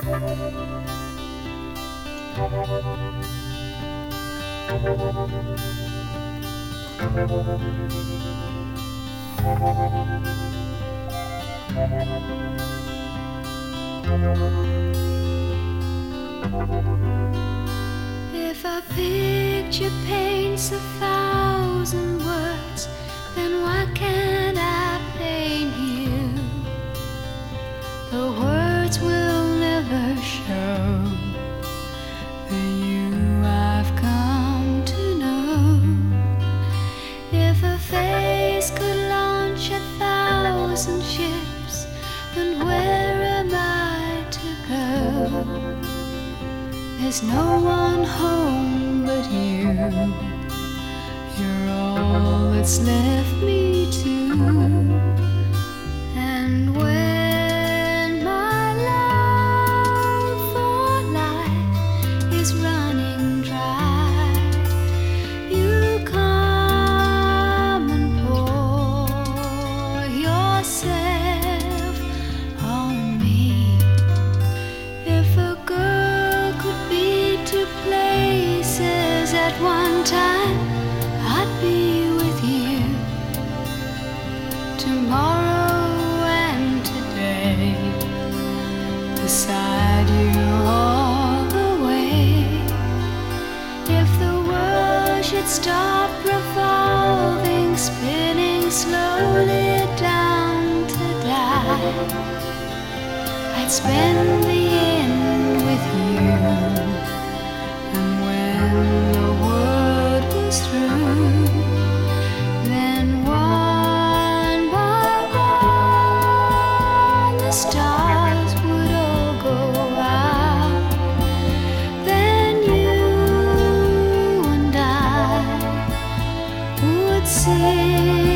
If a picture paints 1,000 words, then why can't I paint you? The words will never show the you I've come to know. If a face could launch 1,000 ships, then where am I to go? There's no one home but you. You're all that's left me to. And when my love for life is running dry, you come and pour yourself on me. If a girl could be two places at one time, I'd be with you tomorrow and today, beside you all the way. If the world should stop revolving, spinning slowly down to die, I'd spend the end with you. And when the word was through, then one by one the stars would all go out. Then you and I would sing